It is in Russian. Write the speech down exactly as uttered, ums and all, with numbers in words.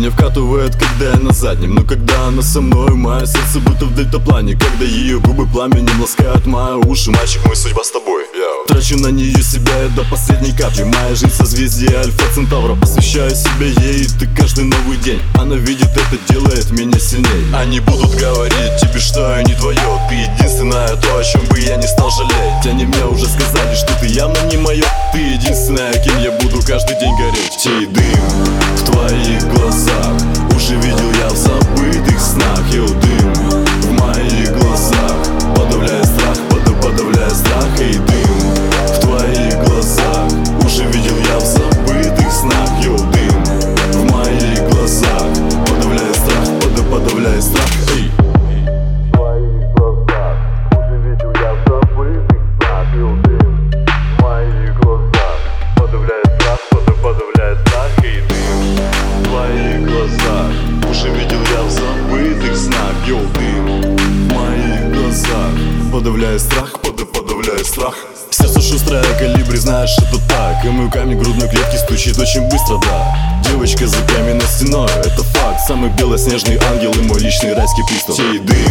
Мне вкатывает, когда я на заднем, но когда она со мной, мое сердце будто в дельтаплане. Когда ее губы пламенем ласкают мои уши. Мальчик, мой, судьба с тобой. Йоу. Трачу на нее себя я до последней капли. Моя жизнь созвездие Альфа Центавра. Посвящаю себя ей, ты каждый новый день. Она видит это, делает меня сильней. Они будут говорить тебе, что я не твое. Ты единственное то, о чем бы я не стал жалеть. Они мне уже сказали, что ты явно не мое. Ты единственная, кем я буду каждый день гореть. Чей дым в твоих глазах уже видел я в забытых снах. Йоу, дым в моих глазах подавляя страх, под, подавляя страх. И дым в твоих глазах уже видел я в забытых снах. Йоу, дым в моих глазах подавляя страх, под, подавляя страх. Эй. Уже видел я в забытых снах. Йоу, дым в моих глазах подавляя страх, под, подавляя страх. Сердце шустрое, калибри, знаешь, это так. И мой камень грудной клетки стучит очень быстро, да. Девочка за каменной стеной, это факт. Самый белоснежный ангел и мой личный райский пистол. Чей дым